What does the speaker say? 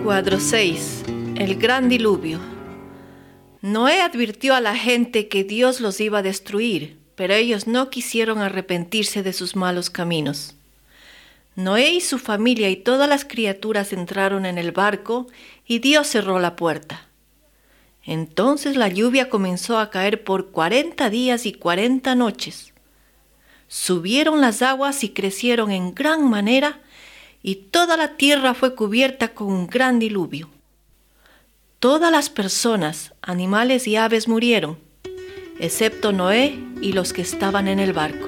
Cuadro 6. El gran diluvio. Noé advirtió a la gente que Dios los iba a destruir, pero ellos no quisieron arrepentirse de sus malos caminos. Noé y su familia y todas las criaturas entraron en el barco y Dios cerró la puerta. Entonces la lluvia comenzó a caer por 40 días y 40 noches. Subieron las aguas y crecieron en gran manera, y toda la tierra fue cubierta con un gran diluvio. Todas las personas, animales y aves murieron, excepto Noé y los que estaban en el barco.